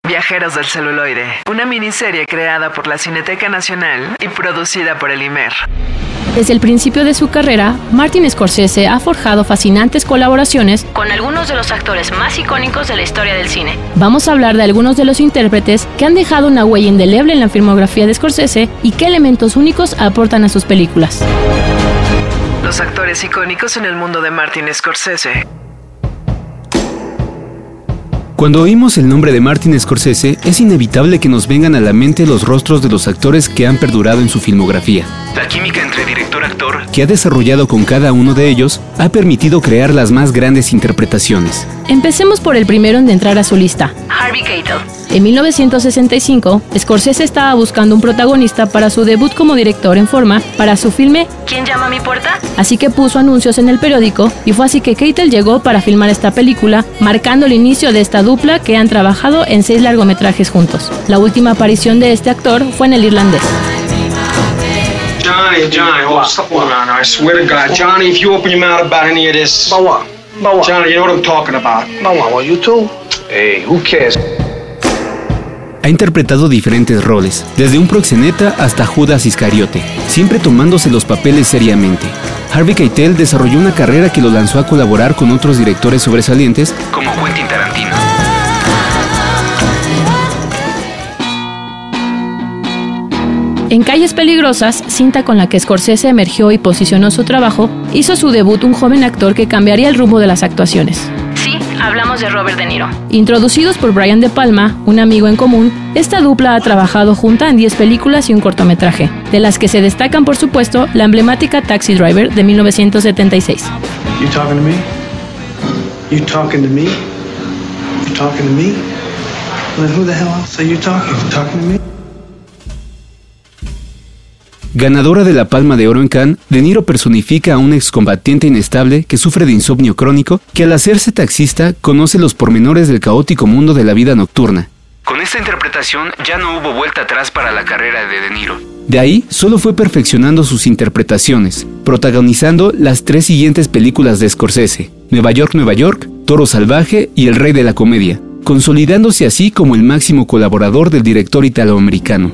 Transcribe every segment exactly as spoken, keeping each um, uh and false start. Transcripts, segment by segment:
Viajeros del celuloide, una miniserie creada por la Cineteca Nacional y producida por el I M E R. Desde el principio de su carrera, Martin Scorsese ha forjado fascinantes colaboraciones con algunos de los actores más icónicos de la historia del cine. Vamos a hablar de algunos de los intérpretes que han dejado una huella indeleble en la filmografía de Scorsese y qué elementos únicos aportan a sus películas. Los actores icónicos en el mundo de Martin Scorsese. Cuando oímos el nombre de Martin Scorsese, es inevitable que nos vengan a la mente los rostros de los actores que han perdurado en su filmografía. La química entre director-actor que ha desarrollado con cada uno de ellos ha permitido crear las más grandes interpretaciones. Empecemos por el primero en entrar a su lista, Harvey Keitel. En mil novecientos sesenta y cinco, Scorsese estaba buscando un protagonista para su debut como director en forma para su filme ¿Quién llama a mi puerta? Así que puso anuncios en el periódico y fue así que Keitel llegó para filmar esta película, marcando el inicio de esta dupla que han trabajado en seis largometrajes juntos. La última aparición de este actor fue en El Irlandés. Johnny, Johnny, hold stop around. I swear to God, Johnny, if you open your mouth about any of this, about what? About what? Johnny, you know what I'm talking about. About what? Well, you too? Hey, who cares? Ha interpretado diferentes roles, desde un proxeneta hasta Judas Iscariote, siempre tomándose los papeles seriamente. Harvey Keitel desarrolló una carrera que lo lanzó a colaborar con otros directores sobresalientes como Quentin Tarantino. En Calles Peligrosas, cinta con la que Scorsese emergió y posicionó su trabajo, hizo su debut un joven actor que cambiaría el rumbo de las actuaciones. Sí, hablamos de Robert De Niro. Introducidos por Brian De Palma, un amigo en común, esta dupla ha trabajado junta en diez películas y un cortometraje, de las que se destacan, por supuesto, la emblemática Taxi Driver de mil novecientos setenta y seis. You talking to me? You talking to me? You talking to me? Well, who the hell else are you talking? You talking to me? Ganadora de la Palma de Oro en Cannes, De Niro personifica a un excombatiente inestable que sufre de insomnio crónico, que al hacerse taxista conoce los pormenores del caótico mundo de la vida nocturna. Con esta interpretación ya no hubo vuelta atrás para la carrera de De Niro. De ahí solo fue perfeccionando sus interpretaciones, protagonizando las tres siguientes películas de Scorsese: Nueva York, Nueva York, Toro Salvaje y El Rey de la Comedia, consolidándose así como el máximo colaborador del director italoamericano.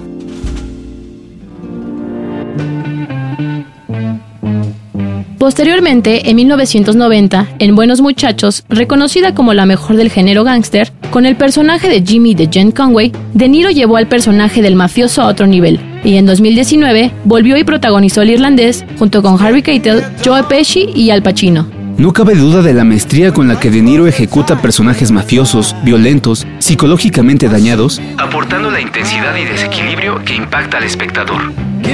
Posteriormente, en mil novecientos noventa, en Buenos Muchachos, reconocida como la mejor del género gángster, con el personaje de Jimmy de Jen Conway, De Niro llevó al personaje del mafioso a otro nivel, y en dos mil diecinueve volvió y protagonizó El Irlandés junto con Harvey Keitel, Joe Pesci y Al Pacino. No cabe duda de la maestría con la que De Niro ejecuta personajes mafiosos, violentos, psicológicamente dañados, aportando la intensidad y desequilibrio que impacta al espectador.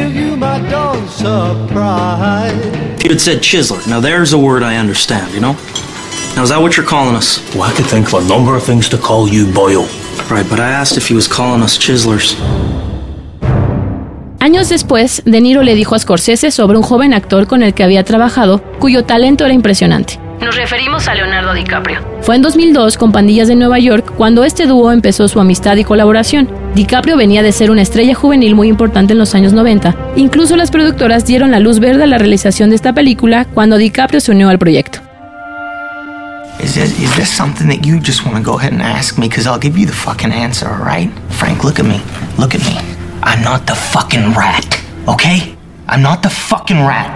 You had said chiseler. Now there's a word I understand, you know? Now is that what you're calling us? Well, I could think of a number of things to call you, Boyle. Right, but I asked if he was calling us chiselers. Años después, De Niro le dijo a Scorsese sobre un joven actor con el que había trabajado, cuyo talento era impresionante. Nos referimos a Leonardo DiCaprio. Fue en dos mil dos, con Pandillas de Nueva York, cuando este dúo empezó su amistad y colaboración. DiCaprio venía de ser una estrella juvenil muy importante en los años noventa. Incluso las productoras dieron la luz verde a la realización de esta película cuando DiCaprio se unió al proyecto. Is this, is this something that you just want to go ahead and ask me? Because I'll give you the fucking answer, all right? Frank, look at me. Look at me. I'm not the fucking rat, okay? I'm not the fucking rat.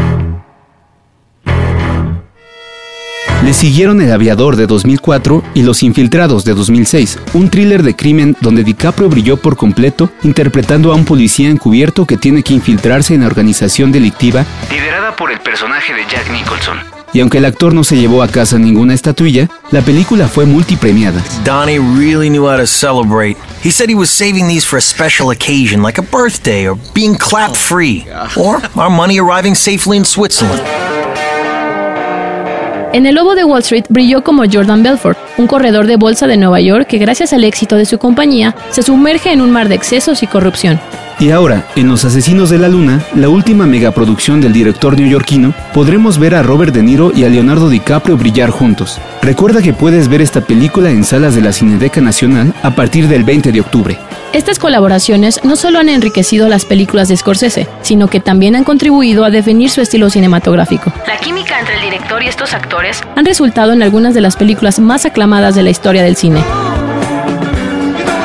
Le siguieron El Aviador de dos mil cuatro y Los Infiltrados de dos mil seis, un thriller de crimen donde DiCaprio brilló por completo interpretando a un policía encubierto que tiene que infiltrarse en la organización delictiva liderada por el personaje de Jack Nicholson. Y aunque el actor no se llevó a casa ninguna estatuilla, la película fue multipremiada. Donnie really knew how to celebrate. He said he was saving these for a special occasion, like a birthday or being clap free, or our money arriving safely in Switzerland. En El Lobo de Wall Street brilló como Jordan Belfort, un corredor de bolsa de Nueva York que gracias al éxito de su compañía se sumerge en un mar de excesos y corrupción. Y ahora, en Los Asesinos de la Luna, la última megaproducción del director neoyorquino, podremos ver a Robert De Niro y a Leonardo DiCaprio brillar juntos. Recuerda que puedes ver esta película en salas de la Cineteca Nacional a partir del veinte de octubre. Estas colaboraciones no solo han enriquecido las películas de Scorsese, sino que también han contribuido a definir su estilo cinematográfico. La química entre el director y estos actores han resultado en algunas de las películas más aclamadas de la historia del cine.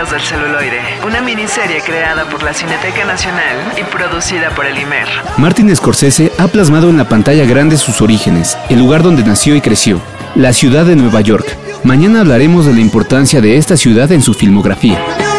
Herederos del Celuloide, una miniserie creada por la Cineteca Nacional y producida por el I M E R. Martin Scorsese ha plasmado en la pantalla grande sus orígenes, el lugar donde nació y creció, la ciudad de Nueva York. Mañana hablaremos de la importancia de esta ciudad en su filmografía.